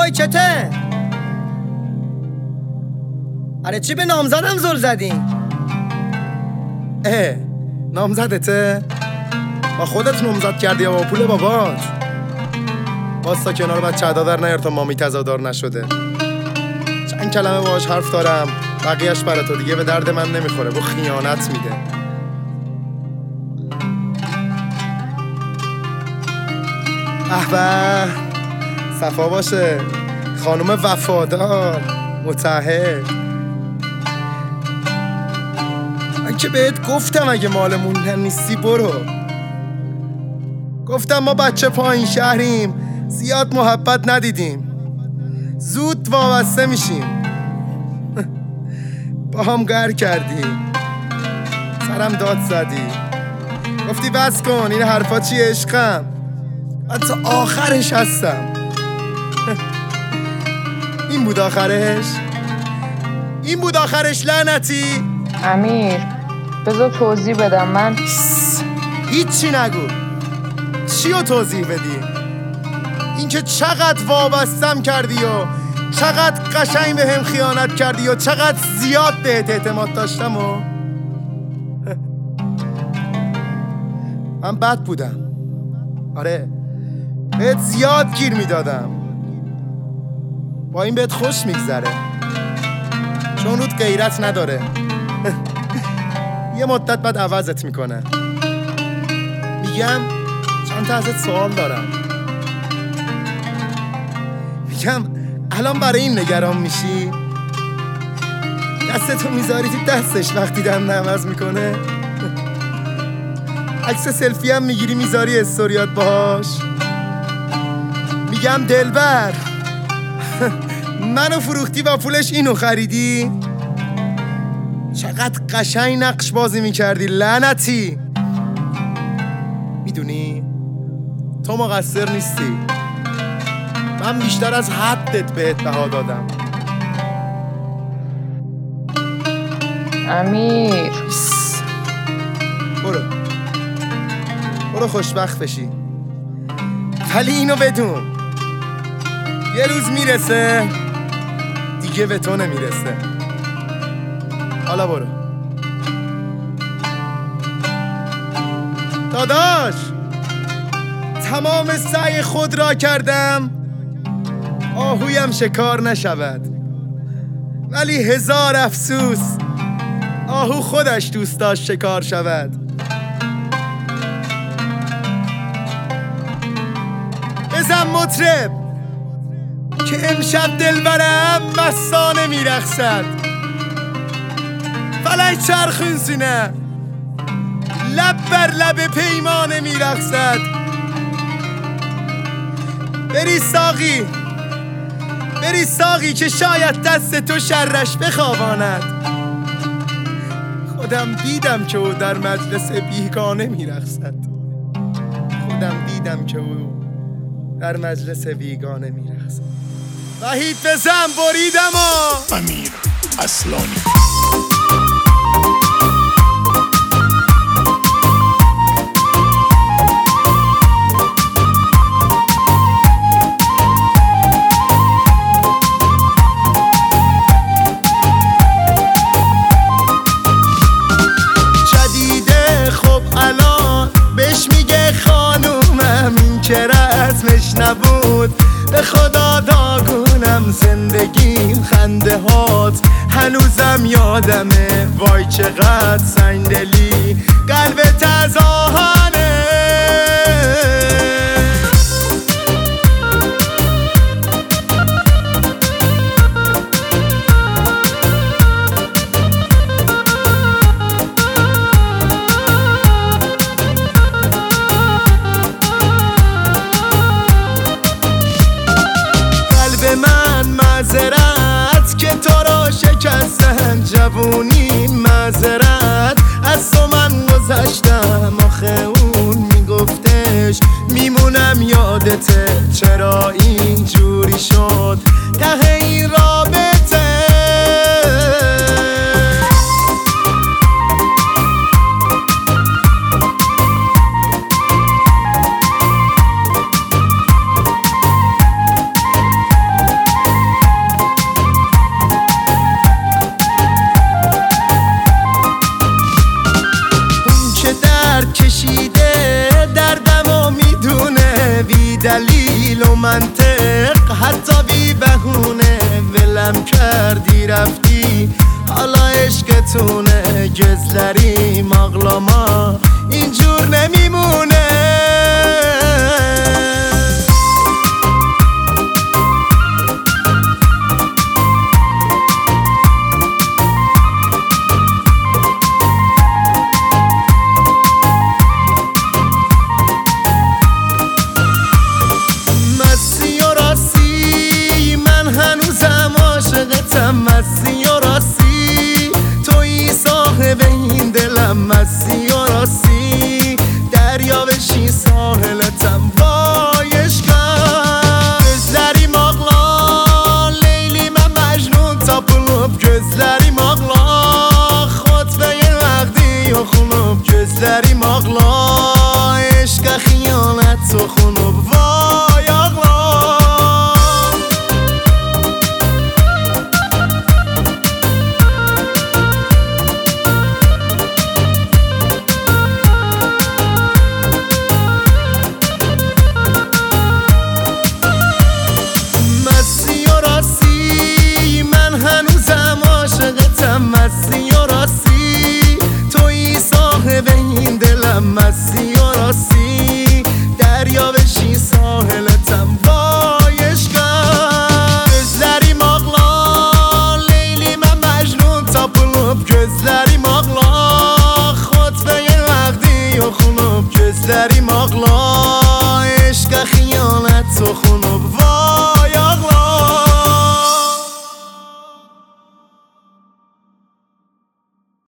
کته. آره چی به نامزدم زل زدین؟ نامزدته؟ با خودت نامزد کردی یا با پول بابات؟ باستا کنار بچه عدا در نیار تا مامی تزادار نشده. چند کلمه باهاش حرف دارم، بقیهش برای تو، دیگه به درد من نمیخوره، با خیانت میده. به صفا باشه خانوم وفادار متعهد. من که بهت گفتم اگه مالمون نیستی برو. گفتم ما بچه پایین شهریم، زیاد محبت ندیدیم، زود وابسته میشیم. با هم گر کردی، سرم داد زدی، گفتی بس کن این حرفا چیه عشقم، من تا آخرش هستم. این بود آخرش؟ این بود آخرش لعنتی؟ امیر بذار توضیح بدم. من هیچی نگو. چی رو توضیح بدی؟ اینکه چقدر وابستم کردی و چقدر قشنگ به هم خیانت کردی و چقدر زیاد بهت اعتماد داشتم و من بد بودم. آره بهت زیاد گیر میدادم. با این بهت خوش میگذره چون رود غیرت نداره. یه مدت بعد عوضت میکنه. میگم چند تا ازت سوال دارم. میگم الان برای این نگران میشی؟ دستتو میذاری تو دستش وقتی دم عوض میکنه؟ عکس سلفی هم میگیری میذاری استوریات باهاش؟ میگم دلبر منو فروختی و پولش اینو خریدی؟ چقدر قشنگ نقش بازی میکردی لعنتی. میدونی تو مقصر نیستی، من بیشتر از حدت بهت بها دادم. امیر برو خوشبخت بشی. ولی اینو بدون یه روز میرسه دیگه به تو نمیرسه. حالا برو داداش. تمام سعی خود را کردم آهویم شکار نشود، ولی هزار افسوس آهو خودش دوست داشت شکار شود. بزن مطرب که امشب دلبرم مستانه میرقصد. فلک چرخون سینه لب بر لب پیمانه میرقصد. بری ساقی که شاید دست تو شرش بخواباند. خودم دیدم که او در مجلس بیگانه میرقصد. وحید بزن بریدم امیر اصلانی. جدیده خب الان بهش میگه خانومم، این که رسمش نبود به خدا داغونم. زندگیم خنده هات هنوزم یادمه، وای چقدر سنگدلی قلبت از آهنه. معذرت که تو رو شکستن، جوونی معذرت از تو من گذشتم. آخه اون میگفتش میمونم یادته، چرا اینجوری شد ته این رابطه؟ دلیل و منطق، حتی بی بهونه ولم کردی رفتی. حالا عشقتونه گزلریم اقلاما اینجور نمیمونه. مستی و راستی توی صاحب این دلم، مستی و راستی دریا بشی ساحلتم وای عشقم. Gözlerim ağlar Leyli mən Məcnun tapılıb، gözlerim ağlar xotbəyə vaxtı yoxulub. Gözlerim ağlar eşqə xiyonət soxulub.